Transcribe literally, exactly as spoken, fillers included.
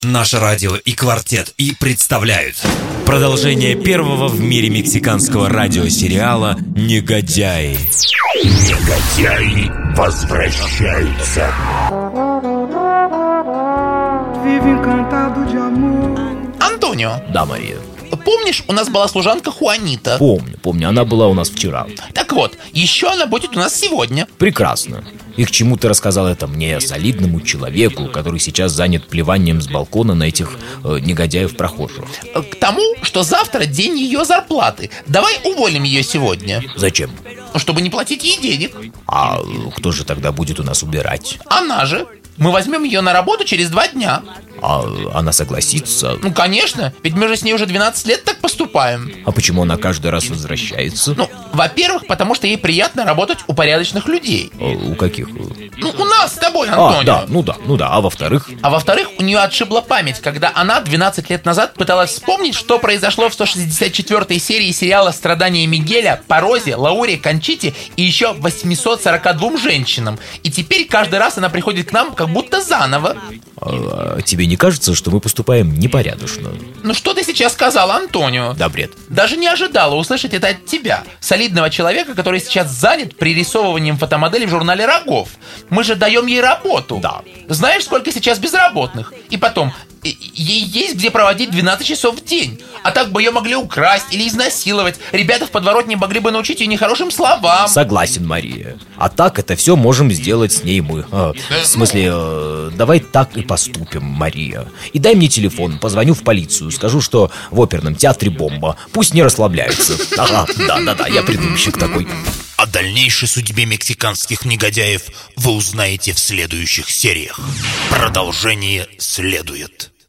Наше радио и «Квартет» и представляют продолжение первого в мире мексиканского радиосериала «Негодяи». Негодяи возвращаются. Антонио, Да, Мария. помнишь, у нас была служанка Хуанита? Помню, помню, она была у нас вчера. Так вот, еще она будет у нас сегодня. Прекрасно. И к чему ты рассказал это мне, солидному человеку, который сейчас занят плеванием с балкона на этих э, негодяев-прохожих? К тому, что завтра день ее зарплаты. Давай уволим ее сегодня, Зачем? чтобы не платить ей денег. А э, кто же тогда будет у нас убирать? Она же. Мы возьмем ее на работу через два дня. А она согласится? Ну, конечно, ведь мы же с ней уже двенадцать лет так поступаем. А почему она каждый раз возвращается? Ну, во-первых, потому что ей приятно работать у порядочных людей. Э, У каких? Ну, у нас с тобой, А, Антонио. да, ну да, ну да. А во-вторых? А во-вторых, у нее отшибла память, когда она двенадцать лет назад пыталась вспомнить, что произошло в сто шестьдесят четвёртой серии сериала «Страдания Мигеля» по Розе, Лауре, Кончите и еще восьмистам сорока двум женщинам. И теперь каждый раз она приходит к нам как будто заново. А, тебе не кажется, что мы поступаем непорядочно? Ну что ты сейчас сказал, Антонио? Да, бред. Даже не ожидала услышать это от тебя, солидного человека, который сейчас занят пририсовыванием фотомодели в журнале «Рогов». Мы же даем ей работу. Да. Знаешь, сколько сейчас безработных? И потом, и- ей есть где проводить двенадцать часов в день. А так бы ее могли украсть или изнасиловать. Ребята в подворотне могли бы научить ее нехорошим словам. Согласен, Мария. А так это все можем сделать с ней мы. А, в смысле, э, давай так и поступим, Мария. И дай мне телефон, позвоню в полицию, скажу, что в оперном театре бомба. Пусть не расслабляются. Ага, да-да-да, я придумщик такой. О дальнейшей судьбе мексиканских негодяев вы узнаете в следующих сериях. Продолжение следует.